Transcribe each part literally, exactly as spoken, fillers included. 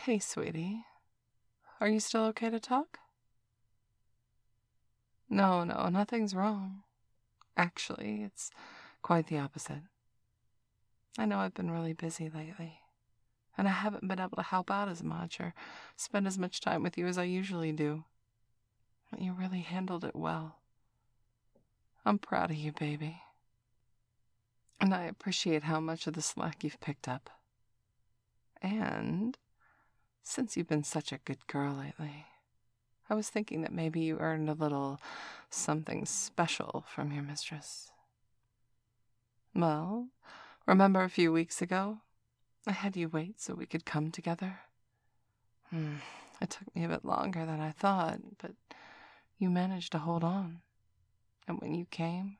Hey, sweetie. Are you still okay to talk? No, no, nothing's wrong. Actually, it's quite the opposite. I know I've been really busy lately, and I haven't been able to help out as much or spend as much time with you as I usually do. But you really handled it well. I'm proud of you, baby. And I appreciate how much of the slack you've picked up. And since you've been such a good girl lately, I was thinking that maybe you earned a little something special from your mistress. Well, remember a few weeks ago? I had you wait so we could come together. Hmm, it took me a bit longer than I thought, but you managed to hold on. And when you came,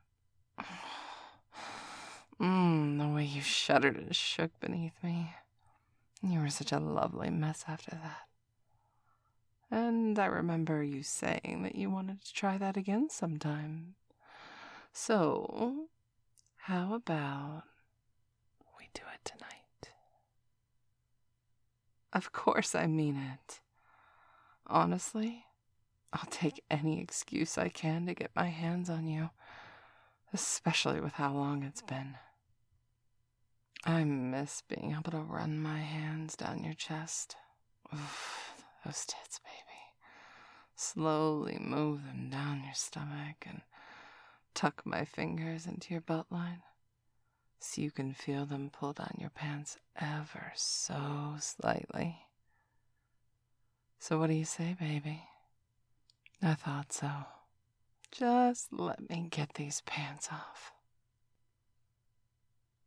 mmm, the way you shuddered and shook beneath me. You were such a lovely mess after that. And I remember you saying that you wanted to try that again sometime. So, how about we do it tonight? Of course I mean it. Honestly, I'll take any excuse I can to get my hands on you, especially with how long it's been. I miss being able to run my hands down your chest. Oof, those tits, baby. Slowly move them down your stomach and tuck my fingers into your butt line so you can feel them pull down your pants ever so slightly. So what do you say, baby? I thought so. Just let me get these pants off.